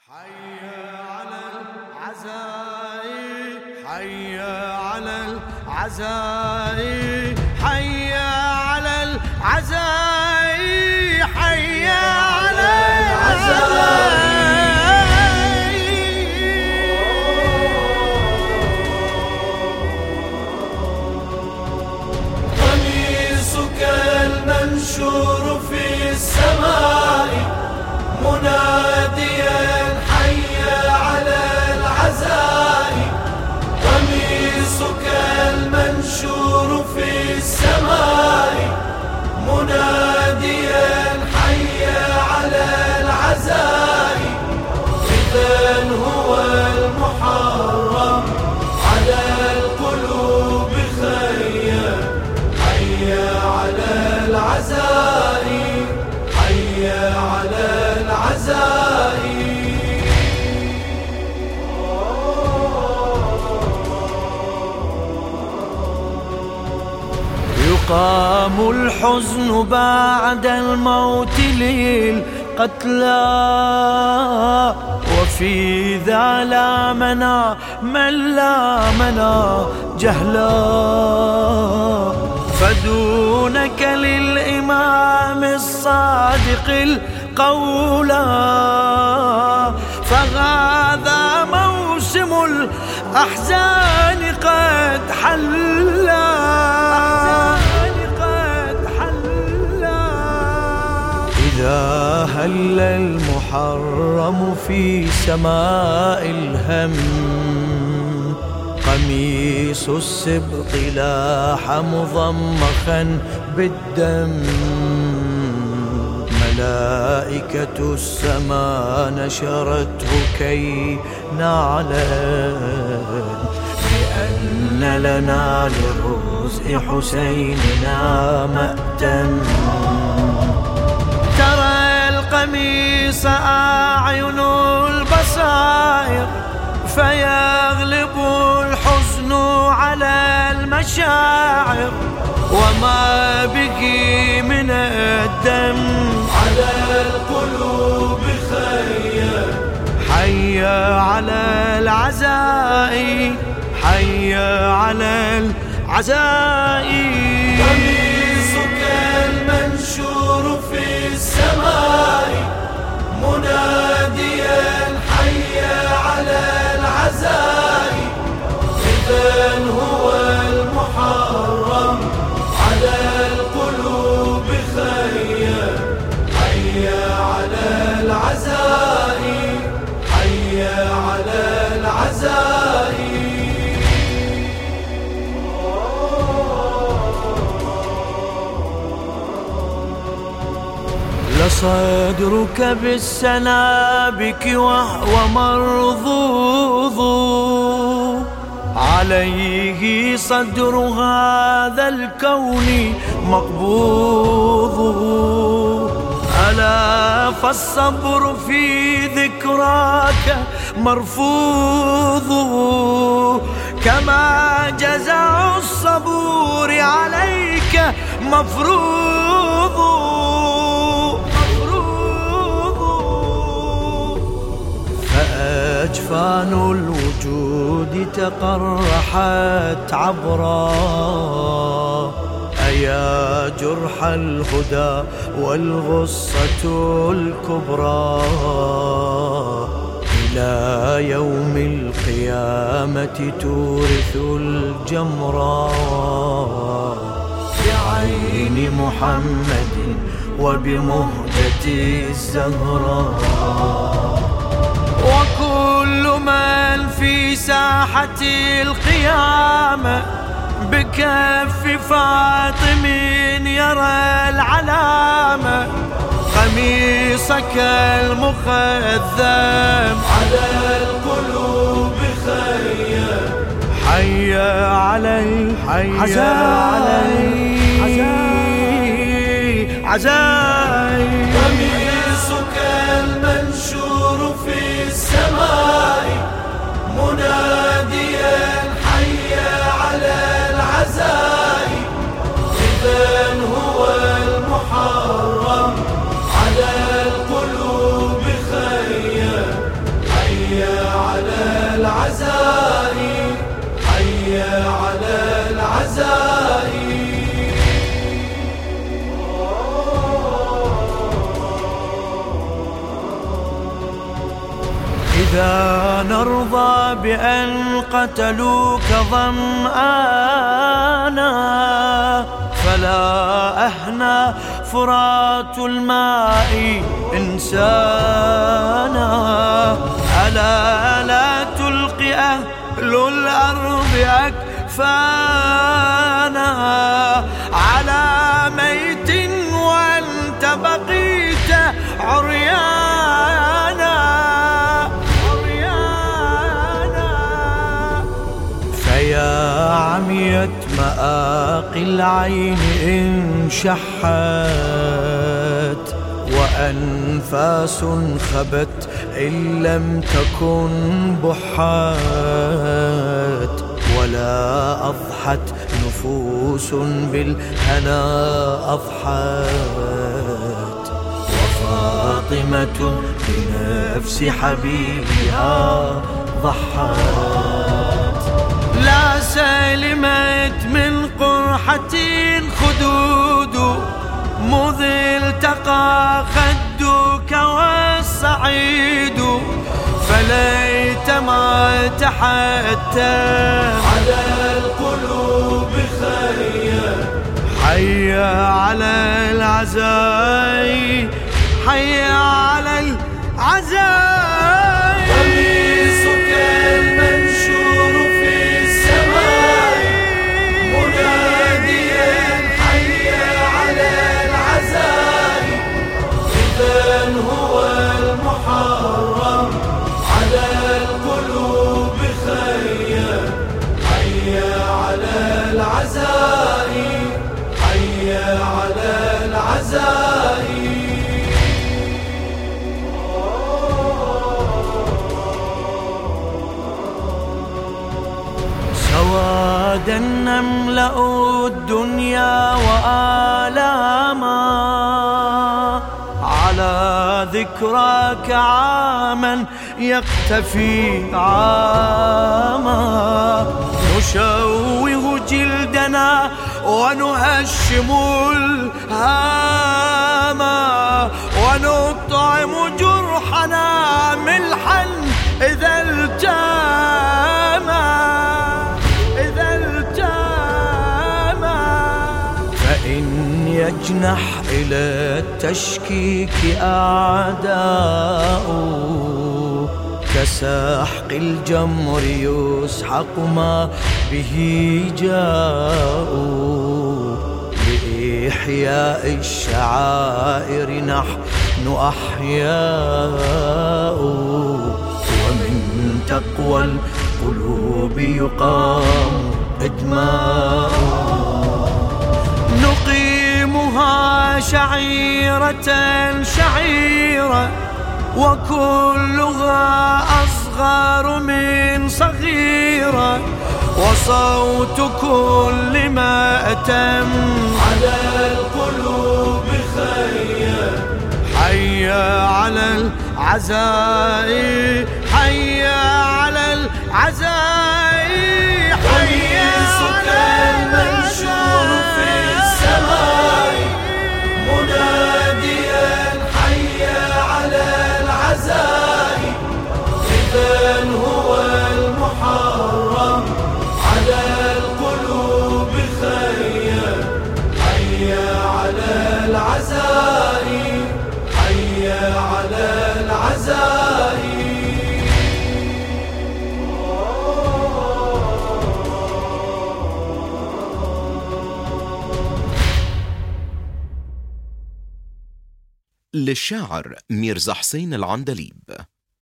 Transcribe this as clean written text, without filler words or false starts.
حي على العزاء حي على العزاء حي على العزاء حي على العزاء قميصك المنشور في السماء مناديا حي على العزاء قميصك المنشور في السماء مناديا حي على العزاء إذن هو المحرم على القلوب خيا حي على العزاء حي على العزاء يقام الحزن بعد الموت للقتلى وفي ذا لا منى من لا منى جهلا فدونك للإمام الصادق القولا فهذا موسم الأحزان قد حلا إذا هل المحرم في سماء الهم قميص السبط لاح مضمخا بالدم ملائكة السماء نشرته كي نعلم بأن لنا لرزق حسيننا مأتم ترى القميص أعين البصائر فيغلب الحزن على المشاعر وما به من الدم على القلوب خيا حي على العزاء حي على العزاء قميصك المنشور في السماء مناديا حي على العزاء إذن هو المحرم على القلوب خيا حي على العزاء حي على العزاء لصدرك بالسنابك وهو مرضوض عليه صدر هذا الكون مقبوض ألا فالصبر في ذكراك مرفوض كما جزع الصبور عليك مفروض فأجفان الوجود تقرحت عبرا أيا جرح الهدى والغصة الكبرى إلى يوم القيامة تورث الجمرا بعين محمد وبمهجة الزهراء وكل من في ساحة القيامة بكف فاطم يرى العلامة قميصك المخذم على القلوب خيا حي على العزاء قميصك المنشور في السماء مناديا حي على العزاء إذن هو المحرم على القلوب خيا العزاء. إذا نرضى بأن قتلوك ظمآنا فلا أهنى فرات الماء إنسانا. ألا لا تلقي أهل الأرض أكفانا على ميت وأنت بقيت عريانا. فيا عميت مآقي العين إن شحت وأنفاس خبت إن لم تكن بحات. ولا أضحت نفوس بالهنا أضحت وفاطمة بنفس حبيبها ضحت. لا سلمت من قرحة خدود مذ التقى خدك والسعيد. فليت ما تحتم على القلوب خيا حيا على العزاء حيا على العزاء. قميصك المنشور في السماء مناديا حيا على العزاء. إذن هو المحرم على القلوب خيا حيا على العزاء حيا على العزاء. سوادا نملأ الدنيا وآلاما على ذكراك عاما يختفي عاما. نشوه جلدنا ونهشم الهاما ونطعم جرحنا ملحا إذا التاما. فإن يجنح إلى التشكيك أعداء كسحق الجمر يسحق ما به جاءوا. لإحياء الشعائر نحن أحياء ومن تقوى القلوب يقام إدماء. نقيمها شعيرة شعيرة وكلها أصغر من صغيرة. وصوت كل ما أتم على القلوب خيا حيا على العزاء حيا على العزاء. قميصك المنشور في السماء مناديا حيا على العزاء. إذن هو المحرم على القلوب خيا حيا على العزاء حيا على العزاء. للشاعر ميرزا حسين العندليب.